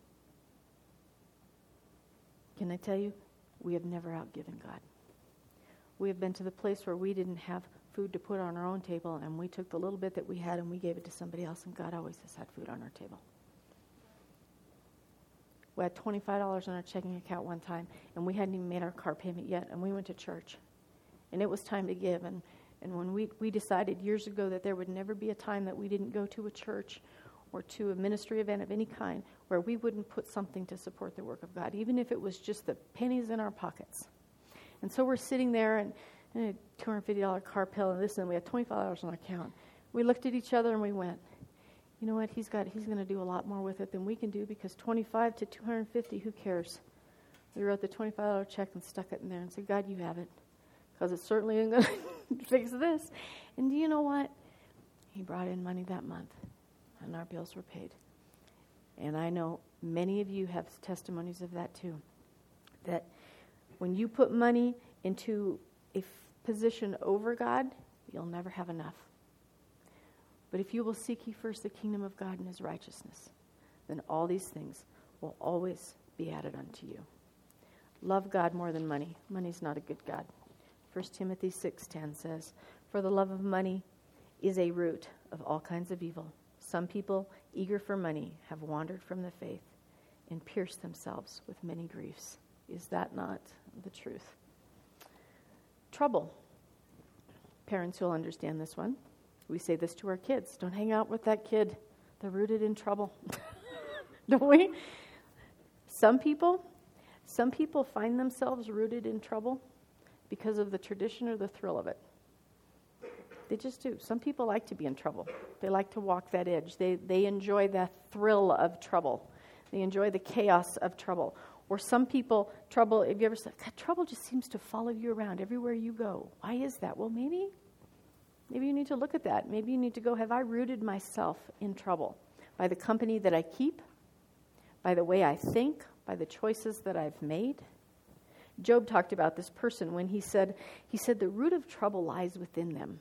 Can I tell you, we have never outgiven God. We have been to the place where we didn't have food to put on our own table, and we took the little bit that we had and we gave it to somebody else, and God always has had food on our table. We had twenty-five dollars on our checking account one time, and we hadn't even made our car payment yet, and we went to church. And it was time to give, and, and when we, we decided years ago that there would never be a time that we didn't go to a church or to a ministry event of any kind where we wouldn't put something to support the work of God, even if it was just the pennies in our pockets. And so we're sitting there, and, and a two hundred fifty dollars car bill, and this, and we had twenty-five dollars on our account. We looked at each other and we went, you know what, he's got, he's going to do a lot more with it than we can do, because twenty-five to two hundred fifty, who cares? We wrote the twenty-five dollars check and stuck it in there and said, God, you have it, because it certainly isn't going to fix this. And do you know what? He brought in money that month, and our bills were paid. And I know many of you have testimonies of that too, that when you put money into a f- position over God, you'll never have enough. But if you will seek ye first the kingdom of God and His righteousness, then all these things will always be added unto you. Love God more than money. Money's not a good God. First Timothy six ten says, for the love of money is a root of all kinds of evil. Some people, eager for money, have wandered from the faith and pierced themselves with many griefs. Is that not the truth? Trouble. Parents will understand this one. We say this to our kids. Don't hang out with that kid. They're rooted in trouble. Don't we? Some people, some people find themselves rooted in trouble because of the tradition or the thrill of it. They just do. Some people like to be in trouble. They like to walk that edge. They they enjoy the thrill of trouble. They enjoy the chaos of trouble. Or some people, trouble, have you ever said, God, trouble just seems to follow you around everywhere you go. Why is that? Well, maybe, maybe you need to look at that. Maybe you need to go, have I rooted myself in trouble? By the company that I keep? By the way I think? By the choices that I've made? Job talked about this person when he said, he said, the root of trouble lies within them.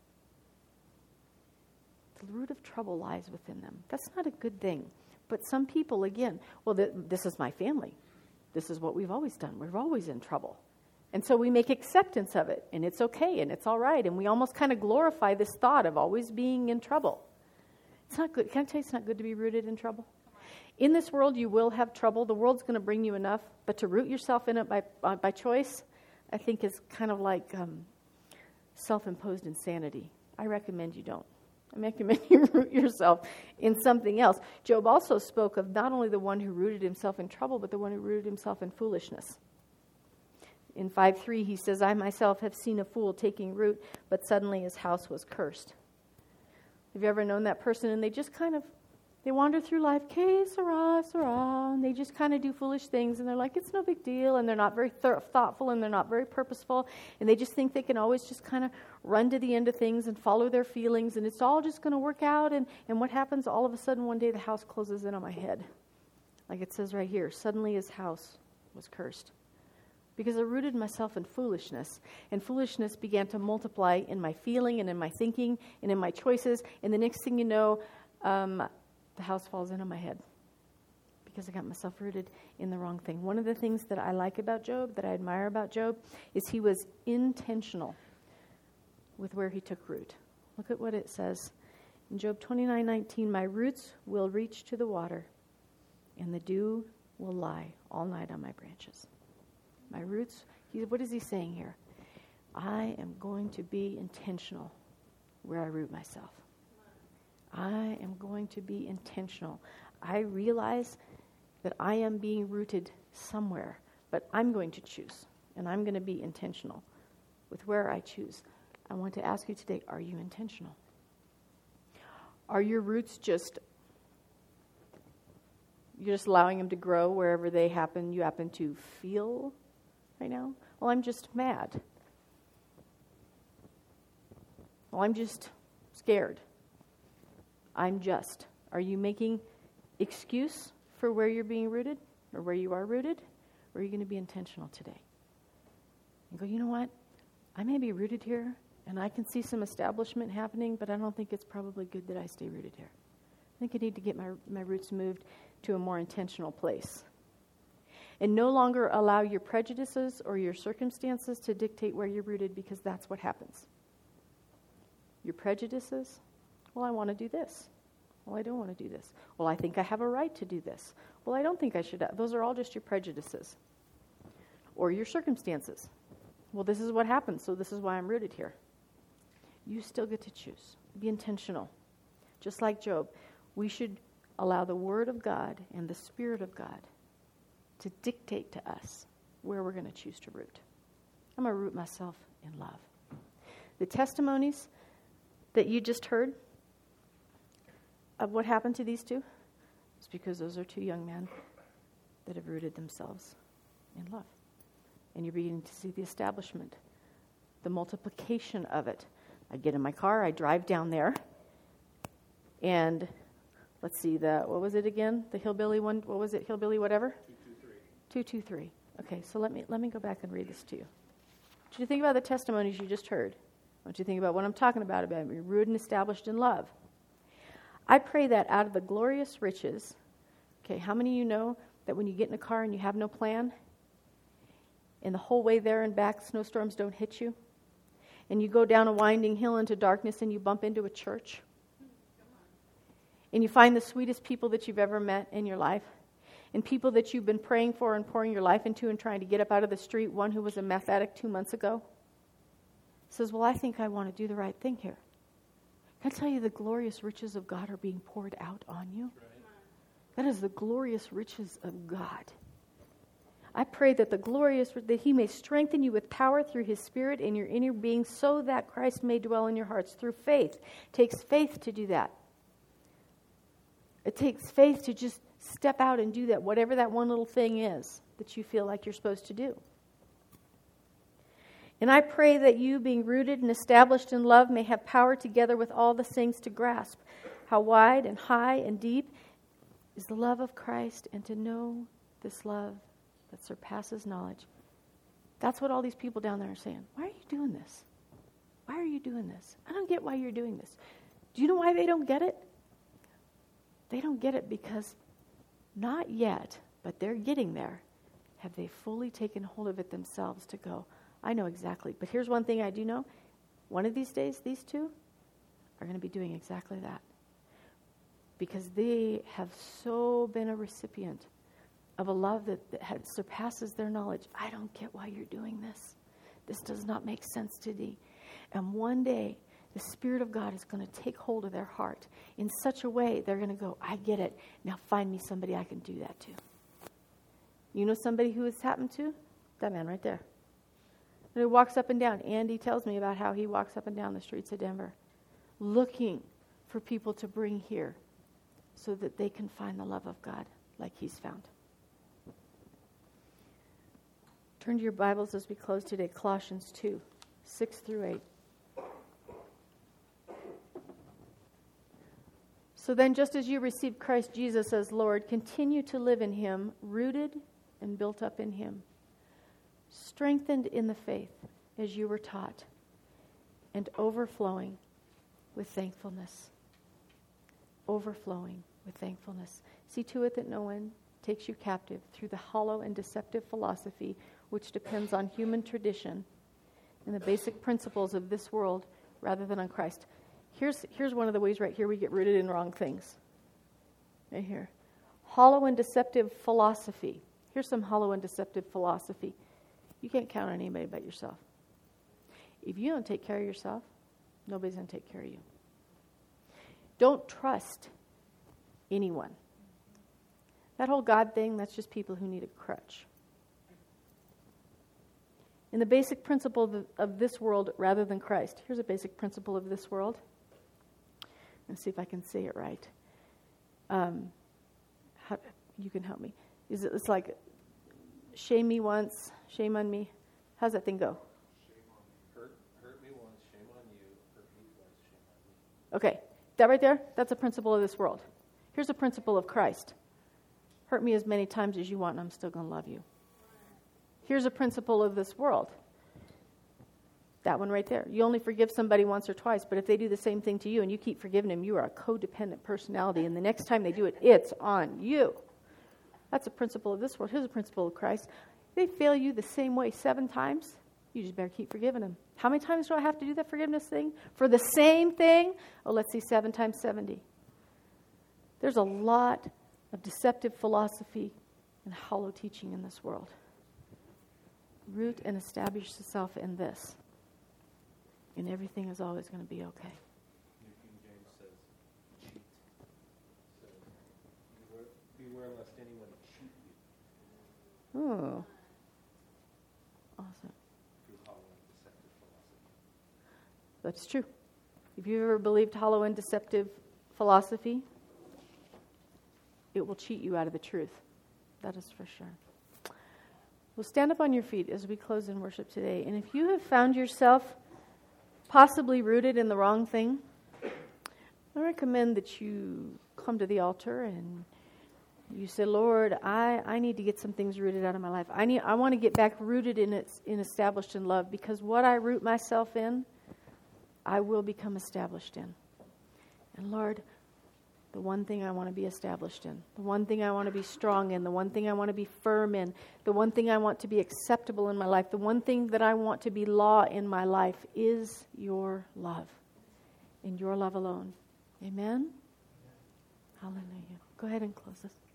The root of trouble lies within them. That's not a good thing. But some people, again, well, th- this is my family. This is what we've always done. We're always in trouble. And so we make acceptance of it, and it's okay, and it's all right. And we almost kind of glorify this thought of always being in trouble. It's not good. Can I tell you it's not good to be rooted in trouble? In this world, you will have trouble. The world's going to bring you enough. But to root yourself in it by, uh, by choice, I think is kind of like um, self-imposed insanity. I recommend you don't. I recommend you root yourself in something else. Job also spoke of not only the one who rooted himself in trouble, but the one who rooted himself in foolishness. In five three, he says, I myself have seen a fool taking root, but suddenly his house was cursed. Have you ever known that person? And they just kind of, they wander through life, que sera, sera, and they just kind of do foolish things, and they're like, it's no big deal, and they're not very th- thoughtful, and they're not very purposeful, and they just think they can always just kind of run to the end of things and follow their feelings, and it's all just going to work out, and, and what happens? All of a sudden, one day, the house closes in on my head. Like it says right here, suddenly his house was cursed. Because I rooted myself in foolishness, and foolishness began to multiply in my feeling and in my thinking and in my choices, and the next thing you know, um, the house falls in on my head because I got myself rooted in the wrong thing. One of the things that I like about Job, that I admire about Job, is he was intentional with where he took root. Look at what it says in Job twenty-nine nineteen, my roots will reach to the water, and the dew will lie all night on my branches. My roots, he, what is he saying here? I am going to be intentional where I root myself. I am going to be intentional. I realize that I am being rooted somewhere, but I'm going to choose, and I'm going to be intentional with where I choose. I want to ask you today, are you intentional? Are your roots just, you're just allowing them to grow wherever they happen, you happen to feel right now? Well, I'm just mad. Well, I'm just scared. I'm just. Are you making excuse for where you're being rooted or where you are rooted? Or are you going to be intentional today? And go, you know what? I may be rooted here and I can see some establishment happening, but I don't think it's probably good that I stay rooted here. I think I need to get my, my roots moved to a more intentional place. And no longer allow your prejudices or your circumstances to dictate where you're rooted, because that's what happens. Your prejudices, well, I want to do this. Well, I don't want to do this. Well, I think I have a right to do this. Well, I don't think I should. Those are all just your prejudices. Or your circumstances. Well, this is what happens, so this is why I'm rooted here. You still get to choose. Be intentional. Just like Job, we should allow the Word of God and the Spirit of God to dictate to us where we're going to choose to root. I'm going to root myself in love. The testimonies that you just heard of what happened to these two is because those are two young men that have rooted themselves in love. And you're beginning to see the establishment, the multiplication of it. I get in my car, I drive down there, and let's see, the what was it again? The hillbilly one, what was it, hillbilly whatever? two two three. two two three. Okay, so let me let me go back and read this to you. I want you to think about the testimonies you just heard. I want you to think about what I'm talking about, about being rooted and established in love. I pray that out of the glorious riches, okay, how many of you know that when you get in a car and you have no plan, and the whole way there and back, snowstorms don't hit you, and you go down a winding hill into darkness and you bump into a church, and you find the sweetest people that you've ever met in your life, and people that you've been praying for and pouring your life into and trying to get up out of the street, one who was a meth addict two months ago, says, well, I think I want to do the right thing here. Can I tell you the glorious riches of God are being poured out on you? That is the glorious riches of God. I pray that the glorious, that He may strengthen you with power through His Spirit in your inner being, so that Christ may dwell in your hearts through faith. It takes faith to do that. It takes faith to just step out and do that, whatever that one little thing is that you feel like you're supposed to do. And I pray that you, being rooted and established in love, may have power together with all the saints to grasp how wide and high and deep is the love of Christ, and to know this love that surpasses knowledge. That's what all these people down there are saying. Why are you doing this? Why are you doing this? I don't get why you're doing this. Do you know why they don't get it? They don't get it because not yet, but they're getting there. Have they fully taken hold of it themselves to go, I know exactly. But here's one thing I do know. One of these days, these two are going to be doing exactly that. Because they have so been a recipient of a love that, that had, surpasses their knowledge. I don't get why you're doing this. This does not make sense to thee. And one day, the Spirit of God is going to take hold of their heart in such a way they're going to go, I get it. Now find me somebody I can do that to. You know somebody who it's happened to? That man right there. And he walks up and down. Andy tells me about how he walks up and down the streets of Denver looking for people to bring here so that they can find the love of God like he's found. Turn to your Bibles as we close today, Colossians two, six through eight. So then, just as you received Christ Jesus as Lord, continue to live in Him, rooted and built up in Him, strengthened in the faith as you were taught, and overflowing with thankfulness. Overflowing with thankfulness. See to it that no one takes you captive through the hollow and deceptive philosophy which depends on human tradition and the basic principles of this world rather than on Christ. Here's, here's one of the ways right here we get rooted in wrong things. Right here. Hollow and deceptive philosophy. Here's some hollow and deceptive philosophy. You can't count on anybody but yourself. If you don't take care of yourself, nobody's going to take care of you. Don't trust anyone. That whole God thing, that's just people who need a crutch. In the basic principle of, the, of this world rather than Christ. Here's a basic principle of this world. Let's see if I can say it right. Um, how, you can help me. Is it, it's like shame me once, shame on me. How's that thing go? Hurt, hurt me once, shame on you. Hurt me twice, shame on me. Okay, that right there, that's a principle of this world. Here's a principle of Christ. Hurt me as many times as you want, and I'm still going to love you. Here's a principle of this world. That one right there. You only forgive somebody once or twice, but if they do the same thing to you and you keep forgiving them, you are a codependent personality, and the next time they do it, it's on you. That's a principle of this world. Here's a principle of Christ. They fail you the same way seven times, you just better keep forgiving them. How many times do I have to do that forgiveness thing? For the same thing? Oh, let's see, seven times seventy. There's a lot of deceptive philosophy and hollow teaching in this world. Root and establish yourself in this, and everything is always going to be okay. New King James says, cheat. Says, beware, beware lest anyone cheat you. Oh, awesome. Through hollow and deceptive philosophy. That's true. If you've ever believed hollow and deceptive philosophy, it will cheat you out of the truth. That is for sure. Well, stand up on your feet as we close in worship today. And if you have found yourself possibly rooted in the wrong thing, I recommend that you come to the altar and you say, Lord, I, I need to get some things rooted out of my life. I need I want to get back rooted in its in established in love, because what I root myself in, I will become established in. And Lord, the one thing I want to be established in, the one thing I want to be strong in, the one thing I want to be firm in, the one thing I want to be acceptable in my life, the one thing that I want to be law in my life is your love, and your love alone. Amen? Hallelujah. Go ahead and close this.